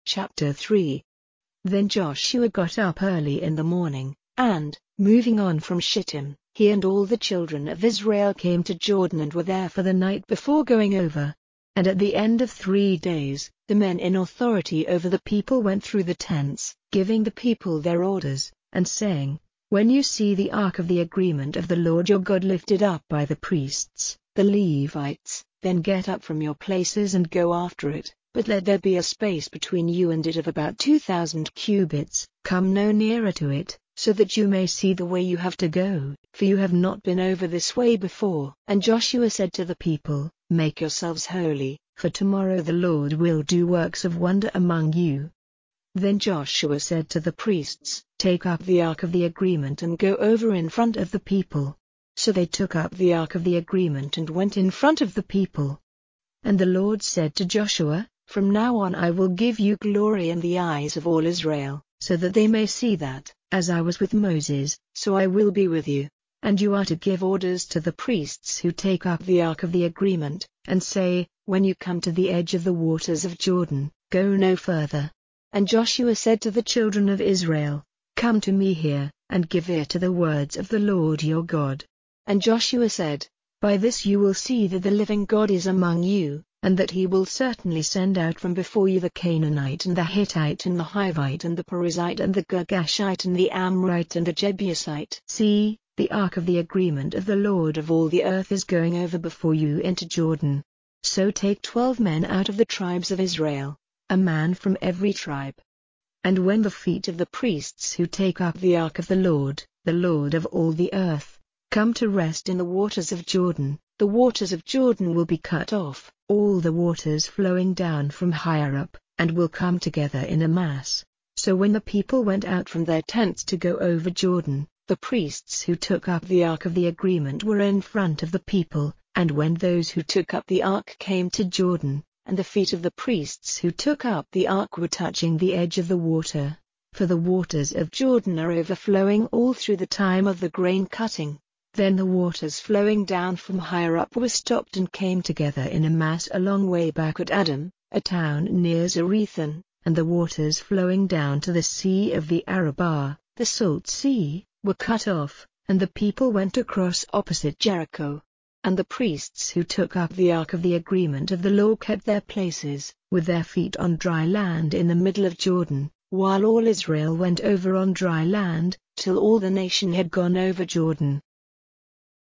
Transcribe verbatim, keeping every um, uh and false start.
Chapter three. Then Joshua got up early in the morning, and, moving on from Shittim, he and all the children of Israel came to Jordan and were there for the night before going over. And at the end of three days, the men in authority over the people went through the tents, giving the people their orders, and saying, "When you see the ark of the agreement of the Lord your God lifted up by the priests, the Levites, then get up from your places and go after it. But let there be a space between you and it of about two thousand cubits, come no nearer to it, so that you may see the way you have to go, for you have not been over this way before." And Joshua said to the people, "Make yourselves holy, for tomorrow the Lord will do works of wonder among you." Then Joshua said to the priests, "Take up the ark of the agreement and go over in front of the people." So they took up the ark of the agreement and went in front of the people. And the Lord said to Joshua, "From now on I will give you glory in the eyes of all Israel, so that they may see that, as I was with Moses, so I will be with you. And you are to give orders to the priests who take up the ark of the agreement, and say, when you come to the edge of the waters of Jordan, go no further." And Joshua said to the children of Israel, "Come to me here, and give ear to the words of the Lord your God." And Joshua said, "By this you will see that the living God is among you, and that he will certainly send out from before you the Canaanite and the Hittite and the Hivite and the Perizzite and the Girgashite and the Amorite and the Jebusite. See, the ark of the agreement of the Lord of all the earth is going over before you into Jordan. So take twelve men out of the tribes of Israel, a man from every tribe. And when the feet of the priests who take up the ark of the Lord, the Lord of all the earth, come to rest in the waters of Jordan, the waters of Jordan will be cut off, all the waters flowing down from higher up, and will come together in a mass." So when the people went out from their tents to go over Jordan, the priests who took up the ark of the agreement were in front of the people, and when those who took up the ark came to Jordan, and the feet of the priests who took up the ark were touching the edge of the water, for the waters of Jordan are overflowing all through the time of the grain cutting, then the waters flowing down from higher up were stopped and came together in a mass a long way back at Adam, a town near Zarethan, and the waters flowing down to the sea of the Arabah, the Salt Sea, were cut off, and the people went across opposite Jericho. And the priests who took up the ark of the agreement of the law kept their places, with their feet on dry land in the middle of Jordan, while all Israel went over on dry land, till all the nation had gone over Jordan.